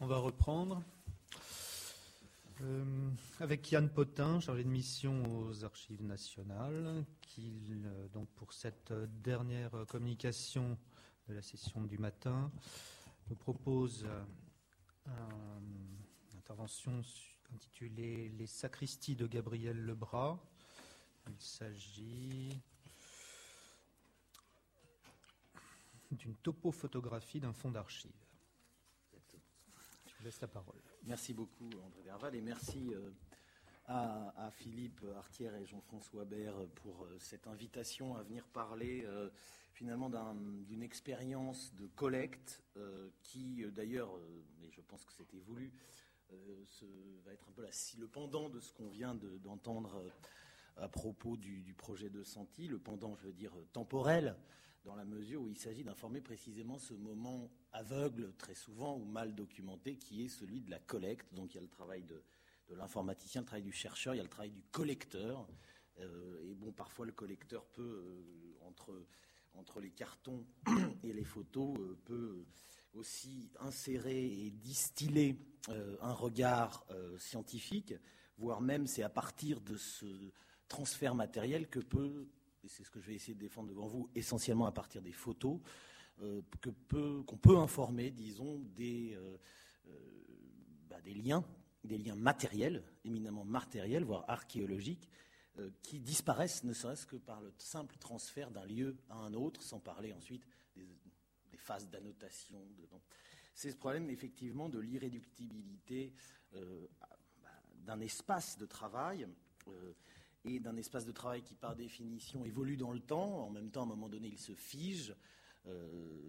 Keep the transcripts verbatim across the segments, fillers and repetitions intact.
on va reprendre euh, avec Yann Potin, chargé de mission aux Archives nationales, qui, euh, donc pour cette dernière communication de la session du matin, nous propose euh, un, une intervention intitulée « Les sacristies de Gabriel Lebras ». Il s'agit d'une topophotographie d'un fonds d'archives. Je vous laisse la parole. Merci beaucoup, André Derval, et merci euh, à, à Philippe Artière et Jean-François Baer pour euh, cette invitation à venir parler euh, finalement d'un, d'une expérience de collecte euh, qui, euh, d'ailleurs, euh, et je pense que c'était voulu, euh, ce, va être un peu la, le pendant de ce qu'on vient de, d'entendre euh, à propos du, du projet de Santi, le pendant, je veux dire, temporel, dans la mesure où il s'agit d'informer précisément ce moment aveugle, très souvent, ou mal documenté, qui est celui de la collecte. Donc il y a le travail de, de l'informaticien, le travail du chercheur, il y a le travail du collecteur. Euh, et bon, parfois le collecteur peut, euh, entre, entre les cartons et les photos, euh, peut aussi insérer et distiller euh, un regard euh, scientifique, voire même c'est à partir de ce transfert matériel que peut, et c'est ce que je vais essayer de défendre devant vous, essentiellement à partir des photos, euh, que peut, qu'on peut informer, disons, des, euh, euh, bah, des liens, des liens matériels, éminemment matériels, voire archéologiques, euh, qui disparaissent ne serait-ce que par le simple transfert d'un lieu à un autre, sans parler ensuite des, des phases d'annotation dedans. C'est ce problème, effectivement, de l'irréductibilité euh, bah, d'un espace de travail, euh, et d'un espace de travail qui, par définition, évolue dans le temps. En même temps, à un moment donné, il se fige. Euh,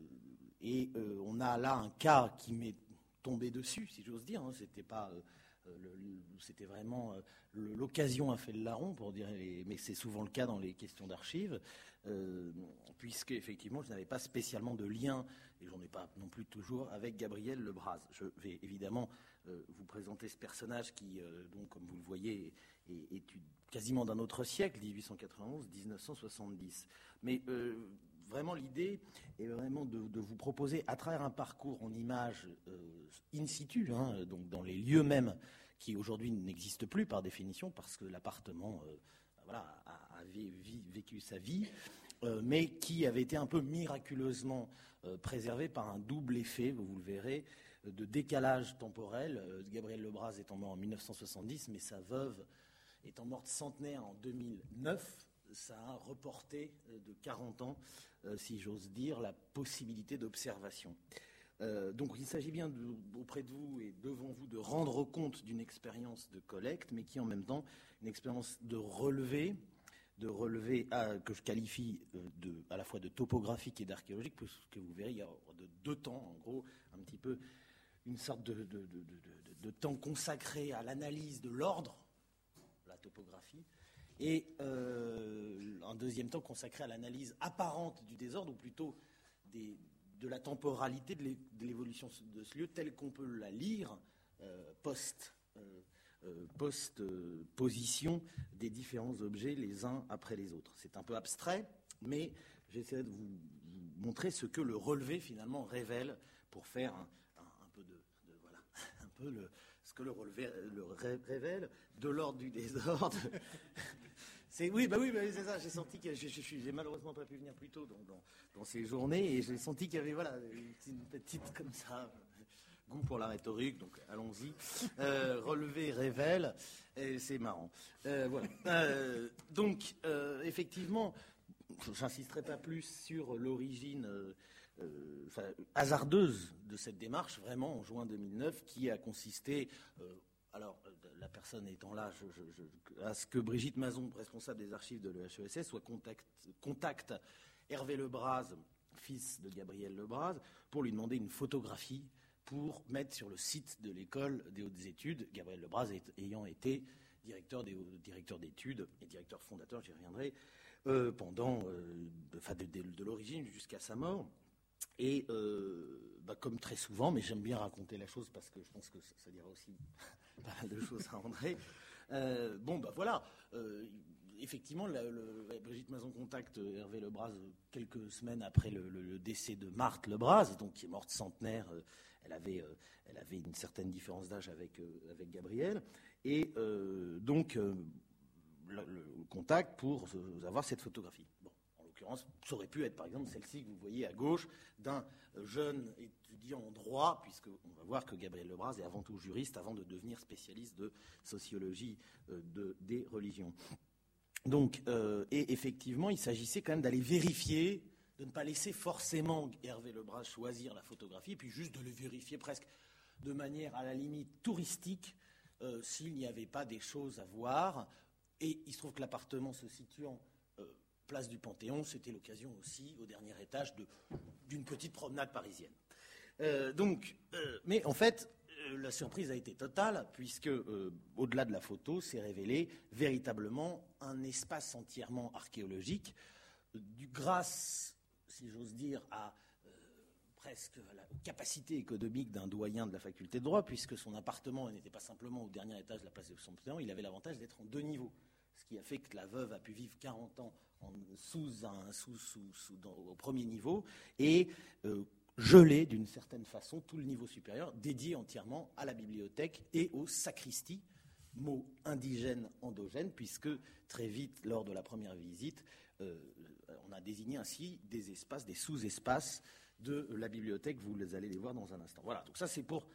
et euh, on a là un cas qui m'est tombé dessus, si j'ose dire. Hein. C'était pas, euh, le, le, c'était vraiment euh, le, l'occasion a fait le larron, pour dire, les, mais c'est souvent le cas dans les questions d'archives, euh, puisque effectivement, je n'avais pas spécialement de lien, et j'en ai pas non plus toujours, avec Gabriel Lebras. Je vais évidemment euh, vous présenter ce personnage qui, euh, donc, comme vous le voyez, est, est quasiment d'un autre siècle, dix-huit cent quatre-vingt-onze à dix-neuf cent soixante-dix. Mais euh, vraiment, l'idée est vraiment de, de vous proposer, à travers un parcours en images euh, in situ, hein, donc dans les lieux mêmes, qui aujourd'hui n'existent plus par définition, parce que l'appartement euh, voilà, a, a vécu sa vie, euh, mais qui avait été un peu miraculeusement euh, préservé par un double effet, vous, vous le verrez, de décalage temporel. Euh, Gabriel Lebras étant mort en mille neuf cent soixante-dix, mais sa veuve étant morte centenaire en deux mille neuf, ça a reporté de quarante ans, euh, si j'ose dire, la possibilité d'observation. Euh, donc il s'agit bien de, auprès de vous et devant vous de rendre compte d'une expérience de collecte, mais qui en même temps une expérience de relevé, de relevé à, que je qualifie de, à la fois de topographique et d'archéologique, parce que vous verrez, il y a de deux temps, en gros, un petit peu une sorte de, de, de, de, de, de temps consacré à l'analyse de l'ordre, la topographie, et euh, un deuxième temps consacré à l'analyse apparente du désordre, ou plutôt des, de la temporalité de l'évolution de ce lieu, telle qu'on peut la lire euh, post, euh, euh, post-position euh, des différents objets les uns après les autres. C'est un peu abstrait, mais j'essaierai de vous, vous montrer ce que le relevé finalement révèle pour faire un, un, un peu de, de voilà, un peu le ce que le relevé le révèle de l'ordre du désordre. C'est, oui, bah oui, bah oui, c'est ça. J'ai senti que je, je, je, j'ai malheureusement pas pu venir plus tôt dans, dans, dans ces journées, et j'ai senti qu'il y avait voilà une petite comme ça goût pour la rhétorique. Donc allons-y. Euh, relevé révèle, et c'est marrant. Euh, voilà. Euh, donc euh, effectivement, j'insisterai pas plus sur l'origine. Euh, Euh, enfin, hasardeuse de cette démarche, vraiment, en juin deux mille neuf, qui a consisté, euh, alors, la personne étant là, je, je, je, à ce que Brigitte Mazon, responsable des archives de l'E H E S S, soit contact, contacte Hervé Lebras, fils de Gabriel Lebras, pour lui demander une photographie pour mettre sur le site de l'école des hautes études, Gabriel Lebras ayant été directeur, des, directeur d'études et directeur fondateur, j'y reviendrai, euh, pendant, euh, de, enfin, de, de, de l'origine jusqu'à sa mort. Et euh, bah, comme très souvent, mais j'aime bien raconter la chose parce que je pense que ça, ça dira aussi pas mal de choses à André. Euh, bon, bah voilà. Euh, effectivement, la, le, Brigitte Mazon contacte Hervé Lebras quelques semaines après le, le, le décès de Marthe Lebras, donc qui est morte centenaire, euh, elle avait, euh, elle avait une certaine différence d'âge avec, euh, avec Gabriel, et euh, donc euh, le, le contact pour euh, avoir cette photographie. Bon, en l'occurrence, ça aurait pu être par exemple celle-ci que vous voyez à gauche d'un jeune étudiant en droit, puisqu'on va voir que Gabriel Lebras est avant tout juriste avant de devenir spécialiste de sociologie euh, de, des religions. Donc, euh, et effectivement, il s'agissait quand même d'aller vérifier, de ne pas laisser forcément Hervé Lebras choisir la photographie, et puis juste de le vérifier presque de manière à la limite touristique, euh, s'il n'y avait pas des choses à voir. Et il se trouve que l'appartement se situant euh, place du Panthéon, c'était l'occasion aussi, au dernier étage, de, d'une petite promenade parisienne. Euh, donc, euh, mais en fait, euh, la surprise a été totale, puisque, euh, au-delà de la photo, s'est révélé véritablement un espace entièrement archéologique, euh, du, grâce, si j'ose dire, à euh, presque à la capacité économique d'un doyen de la faculté de droit, puisque son appartement n'était pas simplement au dernier étage de la place de Panthéon, il avait l'avantage d'être en deux niveaux, ce qui a fait que la veuve a pu vivre quarante ans en, sous un, sous, sous, sous, dans, au premier niveau, et euh, gelé d'une certaine façon tout le niveau supérieur, dédié entièrement à la bibliothèque et aux sacristies, mot indigène endogène, puisque très vite, lors de la première visite, euh, on a désigné ainsi des espaces, des sous-espaces de la bibliothèque. Vous les allez les voir dans un instant. Voilà, donc ça c'est pour,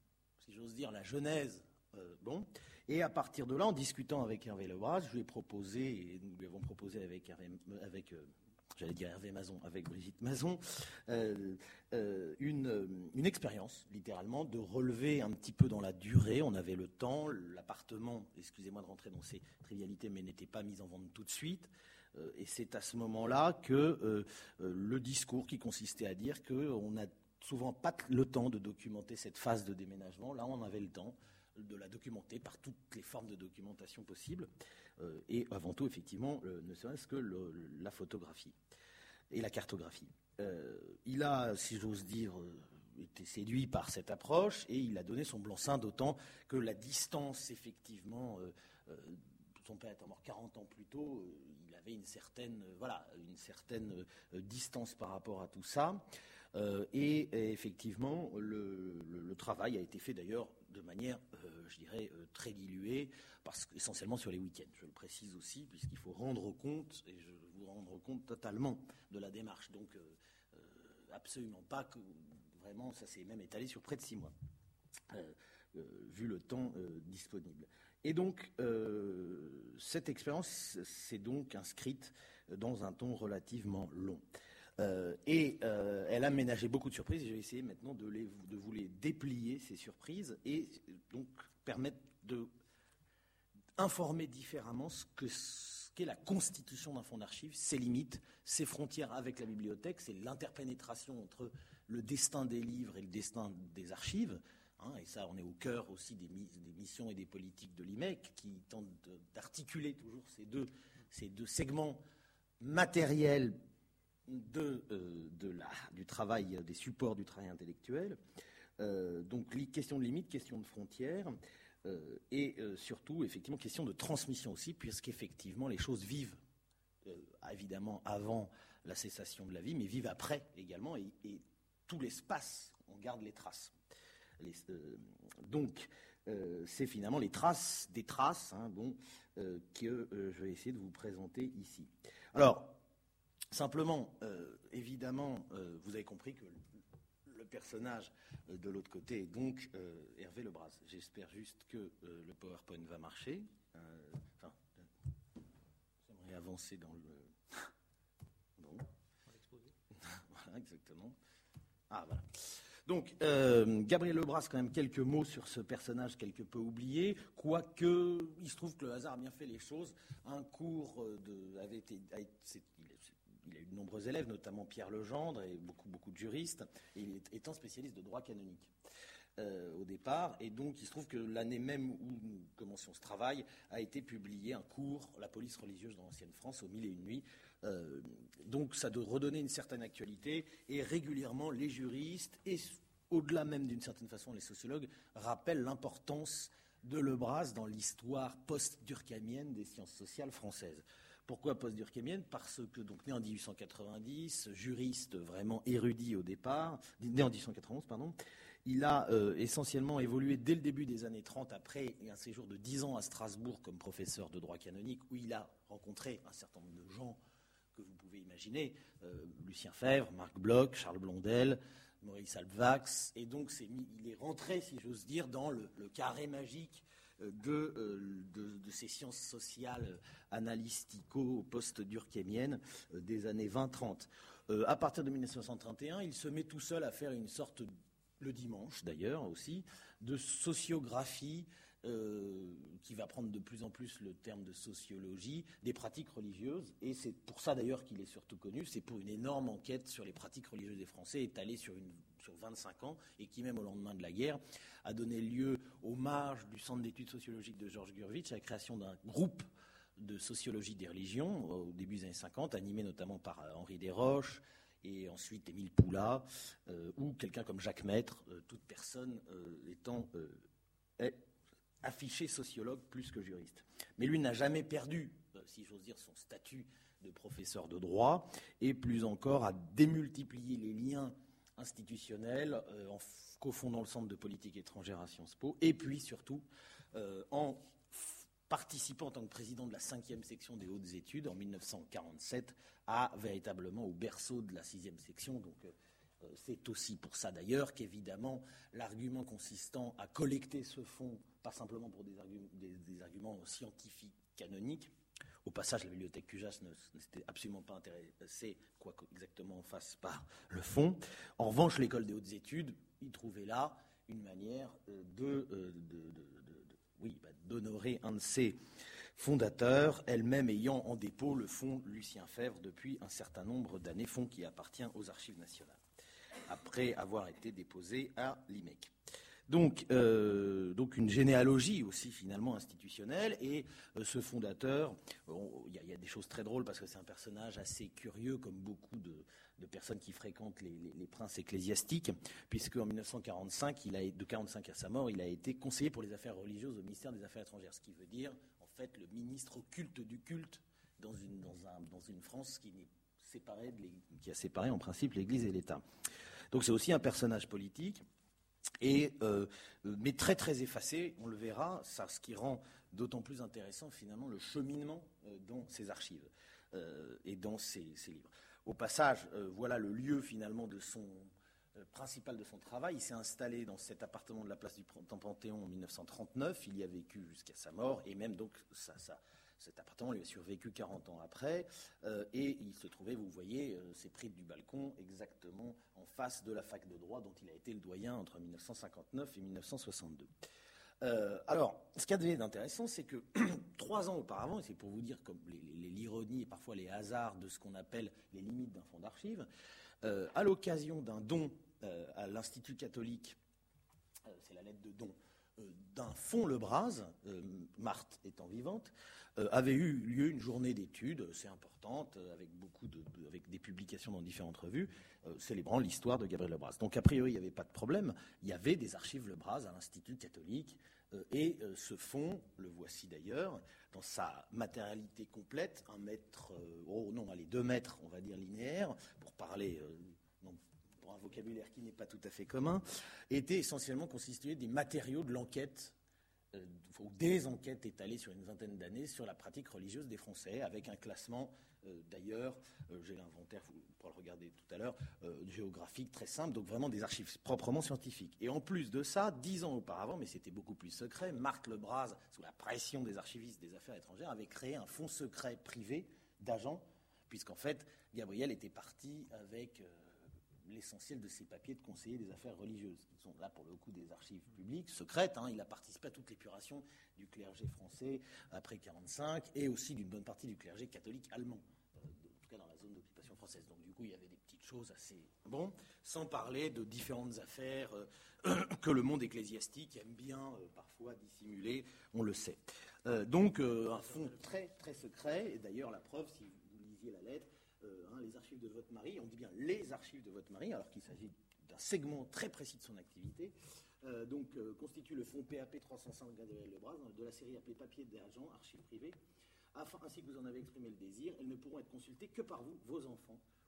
si j'ose dire, la genèse. Euh, bon. Et à partir de là, en discutant avec Hervé Lebras, je lui ai proposé, et nous lui avons proposé avec Hervé, avec, euh, j'allais dire Hervé Mazon, avec Brigitte Mazon, euh, euh, une, une expérience, littéralement, de relever un petit peu dans la durée. On avait le temps, l'appartement, excusez-moi de rentrer dans ces trivialités, mais n'était pas mis en vente tout de suite. Euh, et c'est à ce moment-là que euh, euh, le discours qui consistait à dire qu'on n'a souvent pas le temps de documenter cette phase de déménagement. Là, on avait le temps de la documenter par toutes les formes de documentation possibles, euh, et avant tout, effectivement, euh, ne serait-ce que le, la photographie et la cartographie. Euh, il a, si j'ose dire, euh, été séduit par cette approche, et il a donné son blanc-seing, d'autant que la distance, effectivement, euh, euh, son père étant mort quarante ans plus tôt, euh, il avait une certaine, euh, voilà, une certaine euh, distance par rapport à tout ça. Euh, et, et effectivement, le, le, le travail a été fait d'ailleurs de manière, euh, je dirais, euh, très diluée, parce que, essentiellement sur les week-ends. Je le précise aussi, puisqu'il faut rendre compte, et je vous rendre compte totalement de la démarche. Donc, euh, euh, absolument pas que, vraiment, ça s'est même étalé sur près de six mois, euh, euh, vu le temps euh, disponible. Et donc, euh, cette expérience s'est donc inscrite dans un temps relativement long. Euh, et euh, elle a ménagé beaucoup de surprises. Je vais essayer maintenant de, les, de vous les déplier, ces surprises, et donc permettre de informer différemment ce, que, ce qu'est la constitution d'un fonds d'archives, ses limites, ses frontières avec la bibliothèque, c'est l'interpénétration entre le destin des livres et le destin des archives. Hein, et ça, on est au cœur aussi des, mis, des missions et des politiques de l'I M E C, qui tentent de, d'articuler toujours ces deux, ces deux segments matériels De, euh, de la, du travail, des supports du travail intellectuel. Euh, donc, question de limites, question de frontières, euh, et euh, surtout, effectivement, question de transmission aussi, puisqu'effectivement, les choses vivent, euh, évidemment, avant la cessation de la vie, mais vivent après également, et, et tout l'espace, on garde les traces. Les, euh, donc, euh, c'est finalement les traces des traces, hein, bon, euh, que euh, je vais essayer de vous présenter ici. Alors, simplement, euh, évidemment, euh, vous avez compris que le, le personnage euh, de l'autre côté est donc euh, Hervé Lebras. J'espère juste que euh, le PowerPoint va marcher. Euh, enfin, euh, j'aimerais avancer dans le... Bon. Voilà, exactement. Ah, voilà. Donc, euh, Gabriel Lebras, quand même quelques mots sur ce personnage quelque peu oublié, quoique il se trouve que le hasard a bien fait les choses. Un cours de, avait été... A été Il a eu de nombreux élèves, notamment Pierre Legendre et beaucoup, beaucoup de juristes, et il est étant spécialiste de droit canonique euh, au départ. Et donc, il se trouve que l'année même où nous commencions ce travail, a été publié un cours, La police religieuse dans l'ancienne France, aux Mille et une nuits. Euh, donc, ça doit redonner une certaine actualité, et régulièrement, les juristes, et au-delà même d'une certaine façon, les sociologues, rappellent l'importance de Lebras dans l'histoire post-durkheimienne des sciences sociales françaises. Pourquoi post-durkheimienne ? Parce que, donc, né en dix-huit cent quatre-vingt-dix, juriste vraiment érudit au départ, né en dix-huit cent quatre-vingt-onze, pardon, Il a euh, essentiellement évolué dès le début des années trente, après un séjour de dix ans à Strasbourg comme professeur de droit canonique, où il a rencontré un certain nombre de gens que vous pouvez imaginer, euh, Lucien Febvre, Marc Bloch, Charles Blondel, Maurice Halbwachs, et donc c'est mis, il est rentré, si j'ose dire, dans le, le carré magique de, euh, de, de ces sciences sociales analytico-post-durkheimiennes euh, des années vingt trente. Euh, à partir de mille neuf cent trente et un, il se met tout seul à faire une sorte, le dimanche d'ailleurs aussi, de sociographie euh, qui va prendre de plus en plus le terme de sociologie des pratiques religieuses. Et c'est pour ça d'ailleurs qu'il est surtout connu. C'est pour une énorme enquête sur les pratiques religieuses des Français étalée sur, une, sur vingt-cinq ans et qui, même au lendemain de la guerre, a donné lieu au marge du Centre d'études sociologiques de Georges Gurvitch à la création d'un groupe de sociologie des religions au début des années cinquante, animé notamment par Henri Desroches et ensuite Émile Poula, euh, ou quelqu'un comme Jacques Maître, euh, toute personne euh, étant euh, est affiché sociologue plus que juriste. Mais lui n'a jamais perdu, euh, si j'ose dire, son statut de professeur de droit, et plus encore a démultiplié les liens institutionnels euh, en f- cofondant le Centre de politique étrangère à Sciences Po, et puis surtout euh, en participant en tant que président de la cinquième section des hautes études en mille neuf cent quarante-sept à véritablement au berceau de la sixième section. Donc euh, c'est aussi pour ça d'ailleurs qu'évidemment l'argument consistant à collecter ce fonds, pas simplement pour des, argu- des, des arguments scientifiques canoniques. Au passage, la bibliothèque Cujas ne, ne s'était absolument pas intéressée, quoi qu'exactement on fasse par le fonds. En revanche, l'école des hautes études y trouvait là une manière euh, de, euh, de, de, de Oui, bah, d'honorer un de ses fondateurs, elle-même ayant en dépôt le fonds Lucien Febvre depuis un certain nombre d'années, fonds qui appartient aux Archives nationales, après avoir été déposé à l'I M E C. Donc, euh, donc une généalogie aussi finalement institutionnelle, et euh, ce fondateur, il bon, y, y a des choses très drôles parce que c'est un personnage assez curieux, comme beaucoup de, de personnes qui fréquentent les, les, les princes ecclésiastiques, puisque en mille neuf cent quarante-cinq, il a, de quarante-cinq à sa mort, il a été conseiller pour les affaires religieuses au ministère des Affaires étrangères, ce qui veut dire en fait le ministre au culte du culte dans une, dans un, dans une France qui, n'est séparée de qui a séparé en principe l'Église et l'État. Donc c'est aussi un personnage politique. Et, euh, mais très très effacé, on le verra, ça, ce qui rend d'autant plus intéressant finalement le cheminement euh, dans ses archives euh, et dans ses, ses livres. Au passage, euh, voilà le lieu finalement de son euh, principal de son travail. Il s'est installé dans cet appartement de la place du Panthéon en mille neuf cent trente-neuf. Il y a vécu jusqu'à sa mort, et même donc ça, ça, cet appartement lui a survécu quarante ans après. Euh, et il se trouvait, vous voyez, euh, c'est pris du balcon exactement en face de la fac de droit dont il a été le doyen entre mille neuf cent cinquante-neuf et mille neuf cent soixante-deux. Euh, alors, ce qu'il y a d'intéressant, c'est que trois ans auparavant, et c'est pour vous dire comme les, les, l'ironie et parfois les hasards de ce qu'on appelle les limites d'un fonds d'archives, euh, à l'occasion d'un don euh, à l'Institut catholique, euh, c'est la lettre de don, euh, d'un fonds Le Braz, euh, Marthe étant vivante, euh, avait eu lieu une journée d'études assez importante, euh, avec beaucoup de, de, avec des publications dans différentes revues, euh, célébrant l'histoire de Gabriel Le Braz. Donc a priori, il n'y avait pas de problème. Il y avait des archives Le Braz à l'Institut catholique, euh, et euh, ce fonds, le voici d'ailleurs, dans sa matérialité complète, un mètre, euh, oh non, allez, deux mètres, on va dire linéaire, pour parler. Euh, non, un vocabulaire qui n'est pas tout à fait commun, était essentiellement constitué des matériaux de l'enquête, euh, ou des enquêtes étalées sur une vingtaine d'années sur la pratique religieuse des Français, avec un classement, euh, d'ailleurs, euh, j'ai l'inventaire, vous pourrez le regarder tout à l'heure, euh, géographique très simple, donc vraiment des archives proprement scientifiques. Et en plus de ça, dix ans auparavant, mais c'était beaucoup plus secret, Marthe Le Braz, sous la pression des archivistes des affaires étrangères, avait créé un fonds secret privé d'agents, puisqu'en fait, Gabriel était parti avec... Euh, l'essentiel de ses papiers de conseiller des affaires religieuses, qui sont là pour le coup des archives publiques, secrètes. Hein. Il a participé à toute l'épuration du clergé français après quarante-cinq, et aussi d'une bonne partie du clergé catholique allemand, euh, de, en tout cas dans la zone d'occupation française. Donc du coup, il y avait des petites choses assez bon, sans parler de différentes affaires euh, que le monde ecclésiastique aime bien euh, parfois dissimuler, on le sait. Euh, donc euh, un fonds très très secret, et d'ailleurs la preuve, si vous lisiez la lettre, Euh, hein, les archives de votre mari, on dit bien les archives de votre mari, alors qu'il s'agit d'un segment très précis de son activité, euh, donc euh, constitue le fonds P A P trois cent cinq Gabriel Le Braz, de la série appelée Papier d'agent, archives privées, afin, ainsi que vous en avez exprimé le désir, elles ne pourront être consultées que par vous, vos enfants,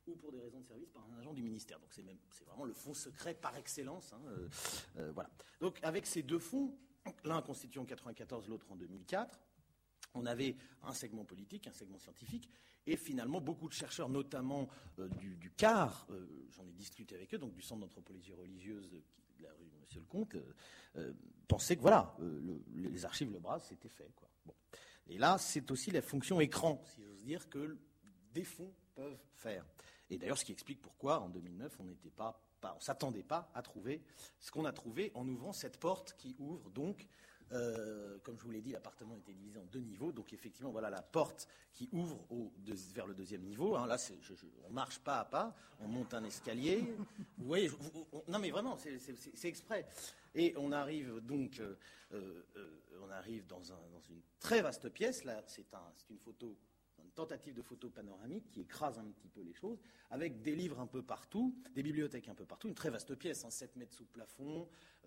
ou pour des raisons de service par un agent du ministère. Donc c'est même, c'est vraiment le fonds secret par excellence. Hein, euh, euh, voilà. Donc avec ces deux fonds, l'un constitué en quatre-vingt-quatorze, l'autre en deux mille quatre, on avait un segment politique, un segment scientifique, et finalement beaucoup de chercheurs, notamment euh, du, du C A R, euh, j'en ai discuté avec eux, donc du Centre d'anthropologie religieuse de la rue Monsieur le Comte, euh, euh, pensaient que voilà, euh, le, les archives Le Braz, c'était fait, quoi. Bon. Et là, c'est aussi la fonction écran, si j'ose dire, que des fonds peuvent faire. Et d'ailleurs, ce qui explique pourquoi, en deux mille neuf, on n'était pas, pas, on s'attendait pas à trouver ce qu'on a trouvé en ouvrant cette porte qui ouvre donc. Euh, comme je vous l'ai dit, l'appartement était divisé en deux niveaux. Donc, effectivement, voilà la porte qui ouvre au, de, vers le deuxième niveau. Hein, là, c'est, je, je, on marche pas à pas, on monte un escalier. Vous voyez, je, vous, on, non, mais vraiment, c'est, c'est, c'est exprès. Et on arrive donc, euh, euh, on arrive dans, un, dans une très vaste pièce. Là, c'est, un, c'est une photo, une tentative de photo panoramique qui écrase un petit peu les choses, avec des livres un peu partout, des bibliothèques un peu partout, une très vaste pièce, hein, sept mètres sous plafond. Euh,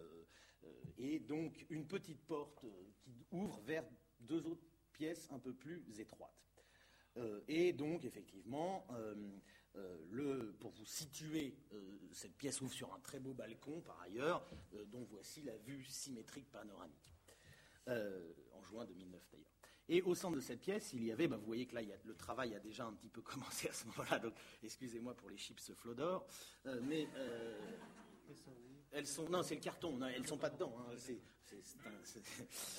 Et donc une petite porte qui ouvre vers deux autres pièces un peu plus étroites. Euh, et donc effectivement, euh, euh, le, pour vous situer, euh, cette pièce ouvre sur un très beau balcon par ailleurs, euh, dont voici la vue symétrique panoramique, euh, en juin deux mille neuf d'ailleurs. Et au centre de cette pièce, il y avait, ben vous voyez que là, il y a, le travail a déjà un petit peu commencé à ce moment-là, donc excusez-moi pour les chips Flodor, euh, mais... Euh, Elles sont, non, c'est le carton. Non, elles ne sont pas dedans. Hein, c'est, c'est, c'est un, c'est,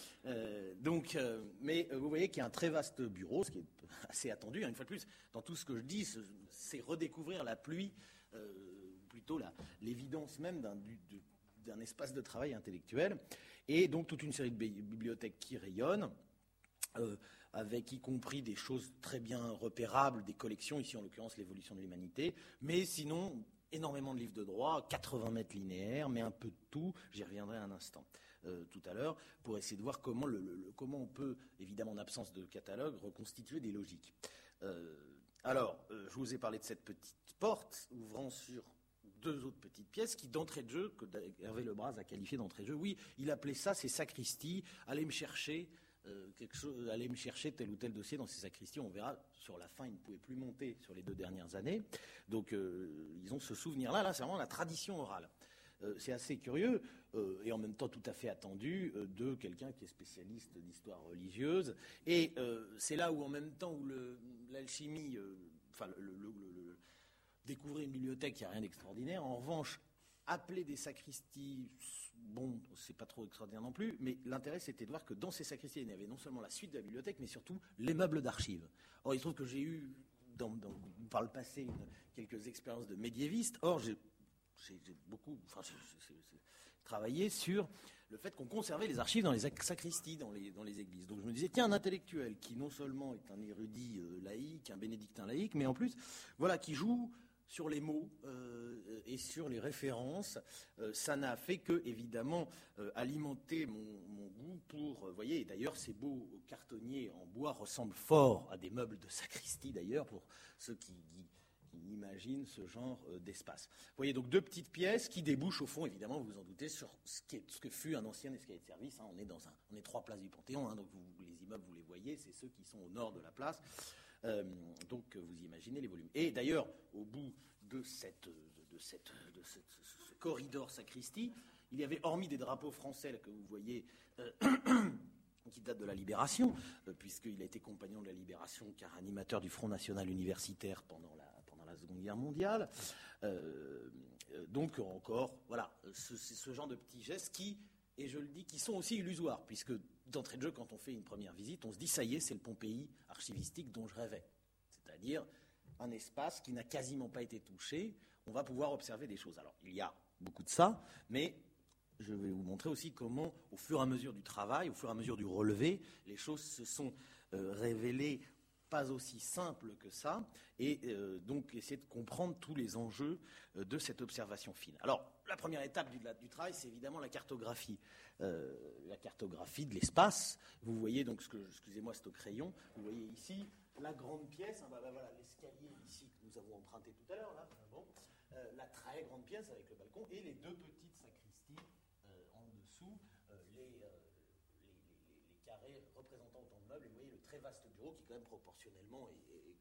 euh, donc, euh, mais vous voyez qu'il y a un très vaste bureau, ce qui est assez attendu. Hein, une fois de plus, dans tout ce que je dis, c'est redécouvrir la pluie, euh, plutôt la, l'évidence même d'un, du, de, d'un espace de travail intellectuel, et donc toute une série de bibliothèques qui rayonnent. Euh, avec y compris des choses très bien repérables, des collections, ici en l'occurrence l'évolution de l'humanité, mais sinon énormément de livres de droit, quatre-vingts mètres linéaires, mais un peu de tout, j'y reviendrai un instant euh, tout à l'heure, pour essayer de voir comment, le, le, comment on peut, évidemment en absence de catalogue, reconstituer des logiques. Euh, alors, euh, je vous ai parlé de cette petite porte ouvrant sur deux autres petites pièces qui, d'entrée de jeu, que Hervé Lebras a qualifié d'entrée de jeu, oui, il appelait ça ses sacristies, allez me chercher... Euh, quelque chose, aller me chercher tel ou tel dossier dans ces sacristies. On verra, sur la fin, ils ne pouvaient plus monter sur les deux dernières années. Donc, euh, ils ont ce souvenir-là. Là, c'est vraiment la tradition orale. Euh, c'est assez curieux euh, et en même temps tout à fait attendu euh, de quelqu'un qui est spécialiste d'histoire religieuse. Et euh, c'est là où, en même temps, où le, l'alchimie, euh, enfin, le, le, le, le, découvrir une bibliothèque, il n'y a rien d'extraordinaire. En revanche, appeler des sacristies, bon, c'est pas trop extraordinaire non plus, mais l'intérêt, c'était de voir que dans ces sacristies, il y avait non seulement la suite de la bibliothèque, mais surtout les meubles d'archives. Or, il se trouve que j'ai eu, dans, dans, par le passé, une, quelques expériences de médiéviste. Or, j'ai, j'ai, j'ai beaucoup enfin, j'ai, j'ai, j'ai travaillé sur le fait qu'on conservait les archives dans les sacristies, dans les, dans les églises. Donc, je me disais, tiens, un intellectuel qui non seulement est un érudit euh, laïque, un bénédictin laïque, mais en plus, voilà, qui joue sur les mots euh, et sur les références, euh, ça n'a fait que, évidemment, euh, alimenter mon, mon goût pour, vous euh, voyez, et d'ailleurs, ces beaux cartonniers en bois ressemblent fort à des meubles de sacristie, d'ailleurs, pour ceux qui, qui, qui imaginent ce genre euh, d'espace. Vous voyez, donc, deux petites pièces qui débouchent, au fond, évidemment, vous vous en doutez, sur ce, qui est, ce que fut un ancien escalier de service. Hein. On est dans un, on est trois places du Panthéon, hein, donc vous, les immeubles, vous les voyez, c'est ceux qui sont au nord de la place. Euh, donc vous imaginez les volumes. Et d'ailleurs, au bout de, cette, de, de, cette, de cette, ce corridor sacristie, il y avait, hormis des drapeaux français là, que vous voyez, euh, qui datent de la Libération, euh, puisqu'il a été compagnon de la Libération, car animateur du Front National Universitaire pendant la, pendant la Seconde Guerre mondiale. Euh, donc encore, voilà, ce, ce genre de petits gestes qui, et je le dis, qui sont aussi illusoires, puisque d'entrée de jeu, quand on fait une première visite, on se dit, ça y est, c'est le Pompéi archivistique dont je rêvais. C'est-à-dire un espace qui n'a quasiment pas été touché, on va pouvoir observer des choses. Alors, il y a beaucoup de ça, mais je vais vous montrer aussi comment, au fur et à mesure du travail, au fur et à mesure du relevé, les choses se sont euh, révélées pas aussi simples que ça, et euh, donc essayer de comprendre tous les enjeux euh, de cette observation fine. Alors, la première étape du, du travail, c'est évidemment la cartographie. Euh, la cartographie de l'espace. Vous voyez donc, ce que, excusez-moi, c'est au crayon, vous voyez ici la grande pièce, hein, bah, bah, voilà, l'escalier ici que nous avons emprunté tout à l'heure, là, bon, euh, la très grande pièce avec le balcon, et les deux petites sacristies euh, en dessous, euh, les, euh, les, les, les carrés représentant autant de meubles, et vous voyez le très vaste bureau qui quand même proportionnellement est, est, est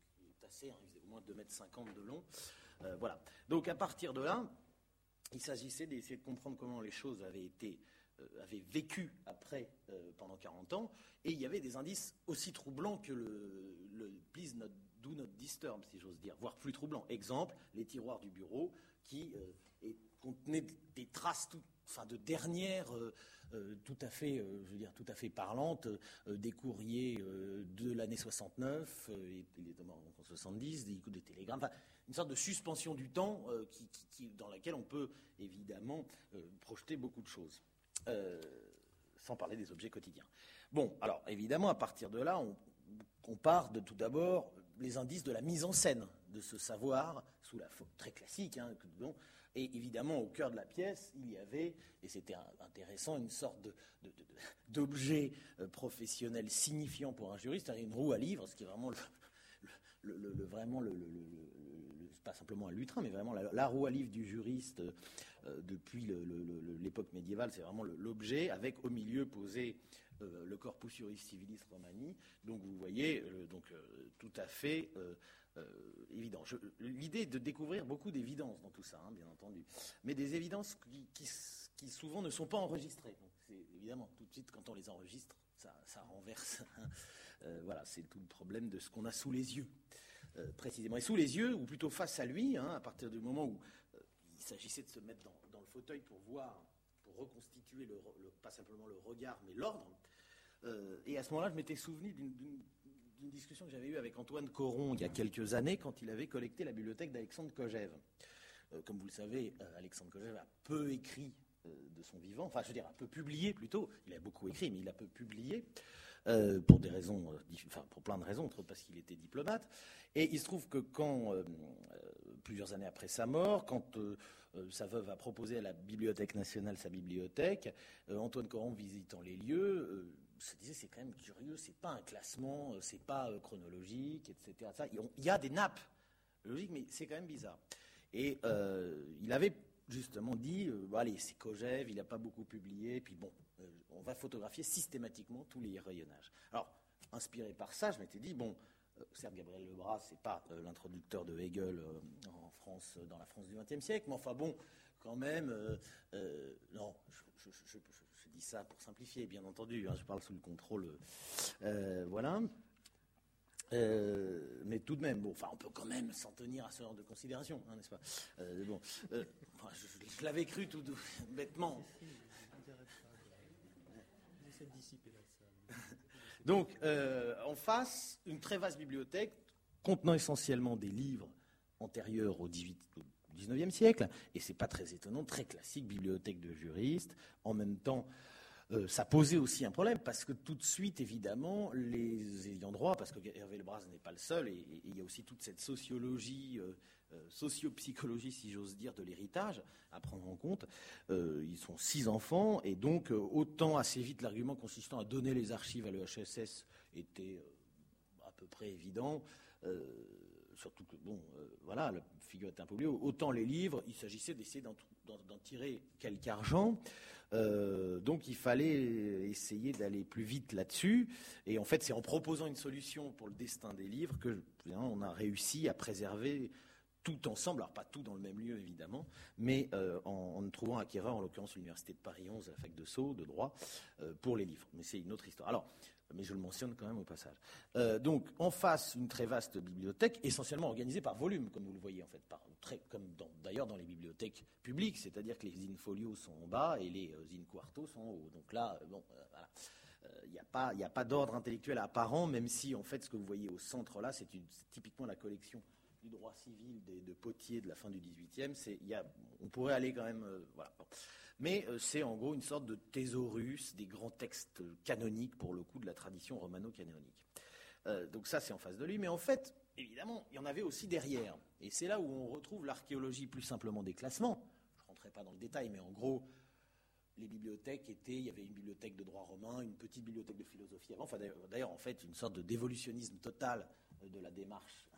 entassés, hein, ils faisaient au moins deux mètres cinquante de long. Euh, voilà. Donc à partir de là, il s'agissait d'essayer de comprendre comment les choses avaient été, euh, avaient vécu après, euh, pendant quarante ans, et il y avait des indices aussi troublants que le, le please not, do not disturb, si j'ose dire, voire plus troublants. Exemple, les tiroirs du bureau qui euh, et, contenaient des traces tout, enfin, de dernières, euh, euh, tout à fait, euh, je veux dire, tout à fait parlantes, euh, des courriers euh, de l'année soixante-neuf, euh, et il est mort en soixante-dix, des, des télégrammes, enfin, une sorte de suspension du temps euh, qui, qui, qui, dans laquelle on peut évidemment euh, projeter beaucoup de choses, euh, sans parler des objets quotidiens. Bon, alors évidemment, à partir de là, on, on part de tout d'abord les indices de la mise en scène de ce savoir, sous la forme très classique, hein, bon, et évidemment, au cœur de la pièce, il y avait, et c'était intéressant, une sorte de, de, de, d'objet euh, professionnel signifiant pour un juriste, une roue à livre, ce qui est vraiment le, le, le, le vraiment le, le, le, le, pas simplement un lutrin, mais vraiment la, la roue à livre du juriste euh, depuis le, le, le, l'époque médiévale, c'est vraiment l'objet, avec au milieu posé euh, le corpus juris civilis romani. Donc vous voyez, euh, donc euh, tout à fait euh, euh, évident. Je, l'idée est de découvrir beaucoup d'évidences dans tout ça, hein, bien entendu, mais des évidences qui, qui, qui souvent ne sont pas enregistrées. Donc c'est évidemment tout de suite quand on les enregistre, ça, ça renverse. euh, voilà, c'est tout le problème de ce qu'on a sous les yeux. Euh, précisément. Et sous les yeux, ou plutôt face à lui, hein, à partir du moment où euh, il s'agissait de se mettre dans, dans le fauteuil pour voir, pour reconstituer, le, le, pas simplement le regard, mais l'ordre. Euh, et à ce moment-là, je m'étais souvenu d'une, d'une, d'une discussion que j'avais eue avec Antoine Coron il y a quelques années, quand il avait collecté la bibliothèque d'Alexandre Kojève. Euh, comme vous le savez, euh, Alexandre Kojève a peu écrit euh, de son vivant, enfin, je veux dire, a peu publié plutôt. Il a beaucoup écrit, mais il a peu publié. Euh, pour des raisons, euh, enfin pour plein de raisons, entre autres parce qu'il était diplomate. Et il se trouve que quand, euh, plusieurs années après sa mort, quand euh, euh, sa veuve a proposé à la Bibliothèque nationale sa bibliothèque, euh, Antoine Coron, visitant les lieux, euh, se disait c'est quand même curieux, c'est pas un classement, euh, c'est pas euh, chronologique, et cetera. Ça, il y a des nappes logiques, mais c'est quand même bizarre. Et euh, il avait justement dit, euh, bon, allez, c'est Kojève, il n'a pas beaucoup publié, puis bon, euh, on va photographier systématiquement tous les rayonnages. Alors, inspiré par ça, je m'étais dit, bon, euh, certes, Gabriel Lebras, c'est pas euh, l'introducteur de Hegel euh, en France, dans la France du vingtième siècle, mais enfin bon, quand même, euh, euh, non, je, je, je, je, je dis ça pour simplifier, bien entendu, hein, je parle sous le contrôle, euh, voilà. Euh, mais tout de même, bon, enfin, on peut quand même s'en tenir à ce genre de considération, hein, n'est-ce pas euh, bon, euh, enfin, je, je, je l'avais cru tout bêtement. Donc, euh, en face, une très vaste bibliothèque contenant essentiellement des livres antérieurs au dix-neuvième siècle, et c'est pas très étonnant, très classique, bibliothèque de juristes. En même temps, euh, ça posait aussi un problème, parce que tout de suite, évidemment, les ayants droit, parce que Hervé Lebras n'est pas le seul, et, et il y a aussi toute cette sociologie, euh, euh, socio-psychologie, si j'ose dire, de l'héritage à prendre en compte. Euh, ils sont six enfants, et donc euh, autant assez vite l'argument consistant à donner les archives à l'E H S S était euh, à peu près évident. Euh, surtout que, bon, euh, voilà, la figure est un peu oubliée. Autant les livres, il s'agissait d'essayer d'en, d'en, d'en tirer quelque argent. Euh, donc il fallait essayer d'aller plus vite là-dessus. Et en fait, c'est en proposant une solution pour le destin des livres que on a réussi à préserver tout ensemble, alors pas tout dans le même lieu évidemment, mais euh, en, en trouvant acquéreur, en l'occurrence l'Université de Paris onze, la fac de Sceaux, de droit, euh, pour les livres. Mais c'est une autre histoire. Alors, mais je le mentionne quand même au passage. Euh, donc, en face, une très vaste bibliothèque, essentiellement organisée par volume, comme vous le voyez, en fait, par, très, comme dans, d'ailleurs dans les bibliothèques publiques, c'est-à-dire que les in-folios sont en bas et les euh, in-quarto sont en haut. Donc là, euh, bon, euh, voilà. Il n'y a pas, y a pas d'ordre intellectuel apparent, même si, en fait, ce que vous voyez au centre là, c'est, une, c'est typiquement la collection du droit civil des, de Potier de la fin du dix-huitième. C'est, y a, on pourrait aller quand même... Euh, voilà. Bon. Mais euh, c'est en gros une sorte de thésaurus des grands textes canoniques, pour le coup, de la tradition romano-canonique. Euh, donc ça, c'est en face de lui. Mais en fait, évidemment, il y en avait aussi derrière. Et c'est là où on retrouve l'archéologie plus simplement des classements. Je ne rentrerai pas dans le détail, mais en gros, les bibliothèques étaient... Il y avait une bibliothèque de droit romain, une petite bibliothèque de philosophie avant. Enfin, d'ailleurs, en fait, une sorte de dévolutionnisme total de la démarche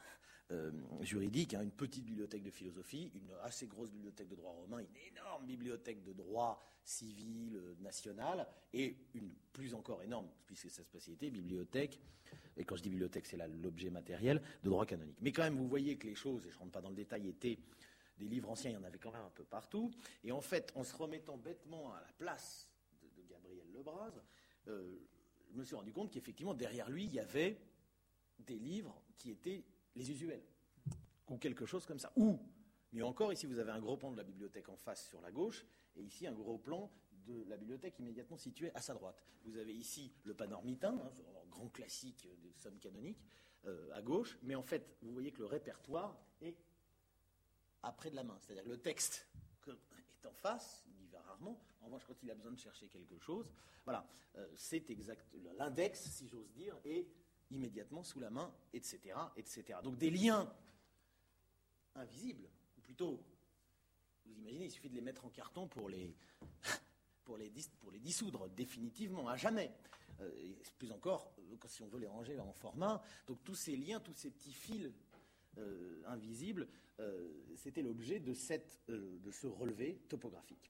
euh, juridique, hein, une petite bibliothèque de philosophie, une assez grosse bibliothèque de droit romain, une énorme bibliothèque de droit civil euh, national, et une plus encore énorme, puisque c'est sa spécialité, bibliothèque, et quand je dis bibliothèque, c'est là l'objet matériel, de droit canonique. Mais quand même, vous voyez que les choses, et je ne rentre pas dans le détail, étaient des livres anciens, il y en avait quand même un peu partout, et en fait, en se remettant bêtement à la place de, de Gabriel Lebras, euh, je me suis rendu compte qu'effectivement, derrière lui, il y avait des livres qui étaient les usuels, ou quelque chose comme ça. Ou, mieux encore, ici vous avez un gros plan de la bibliothèque en face sur la gauche, et ici un gros plan de la bibliothèque immédiatement située à sa droite. Vous avez ici le Panormitain, hein, grand classique des sommes canoniques, euh, à gauche, mais en fait, vous voyez que le répertoire est après de la main, c'est-à-dire que le texte est en face, il y va rarement. En revanche, quand il a besoin de chercher quelque chose, voilà, euh, c'est exact. L'index, si j'ose dire, est immédiatement sous la main, et cetera, et cetera. Donc des liens invisibles, ou plutôt, vous imaginez, il suffit de les mettre en carton pour les, pour les, dis, pour les dissoudre définitivement, à jamais. Euh, et plus encore, si on veut les ranger en format. Donc tous ces liens, tous ces petits fils euh, invisibles, euh, c'était l'objet de, cette, euh, de ce relevé topographique.